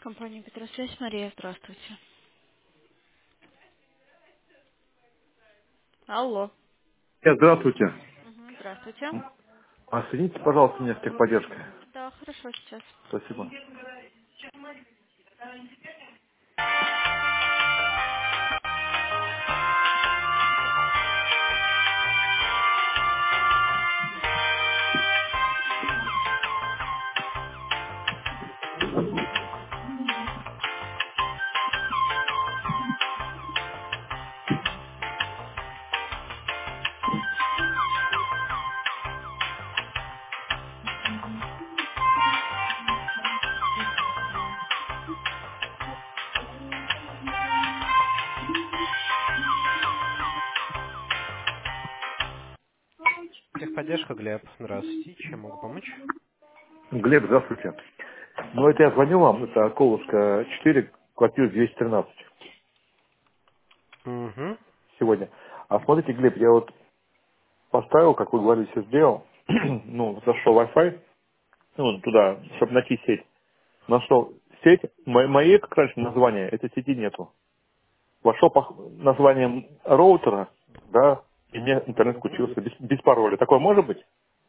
Компания Петросвязь, Мария, здравствуйте. Алло. Здравствуйте. Здравствуйте. Соедините, пожалуйста, меня с техподдержкой. Да, хорошо, сейчас. Спасибо. Техподдержка, Глеб. Здравствуйте. Чем могу помочь? Глеб, здравствуйте. Ну, это я звоню вам, это Коловская 4, квартира 213 Угу. сегодня. Смотрите, Глеб, я вот поставил, как вы говорили, все сделал. Ну, зашел Wi-Fi, ну, туда, чтобы найти сеть. Нашел сеть, моей, как раньше, названия, этой сети нету. Вошел по названием роутера, да, и мне интернет Угу. включился без пароля. Такое может быть?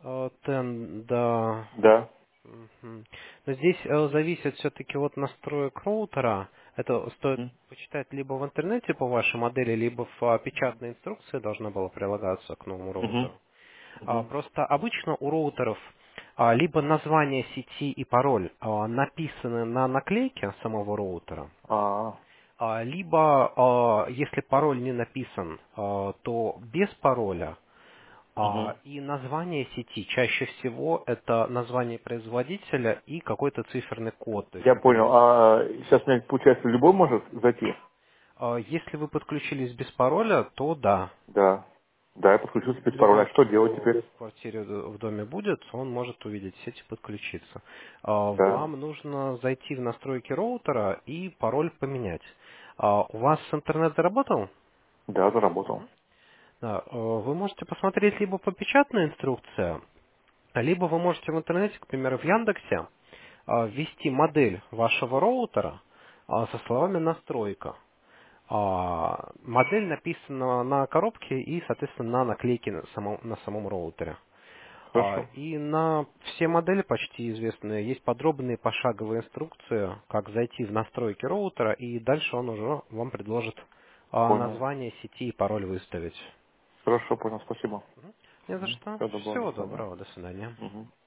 Да. Да. Мгм. Но здесь зависит все-таки от настроек роутера. Это стоит Мгм. почитать либо в интернете по вашей модели, либо в печатной инструкции должна была прилагаться к новому Мгм. роутеру. Мгм. Просто обычно у роутеров либо название сети и пароль написаны на наклейке самого роутера, А, либо, если пароль не написан, то без пароля. мгм. И название сети чаще всего это название производителя и какой-то циферный код. То есть, Я понял. например, Сейчас, мне, получается, любой может зайти? если вы подключились без пароля, то да. Да. Да, я подключился без пароля. Любой, А что делать кто теперь? в квартире в доме будет, он может увидеть сеть и подключиться. Да. Вам нужно зайти в настройки роутера и пароль поменять. У вас интернет заработал? Да, заработал. Да, вы можете посмотреть либо по печатной инструкции, либо вы можете в интернете, к примеру, в Яндексе, ввести модель вашего роутера со словами «настройка». Модель написана на коробке и, соответственно, на наклейке на самом роутере. Хорошо. И на все модели почти известные есть подробные пошаговые инструкции, как зайти в настройки роутера, и дальше он уже вам предложит Понял. название сети и пароль выставить. Хорошо, понял. Спасибо. Не за что. Все, добро. До Всего свидания. доброго. До свидания. Мгм.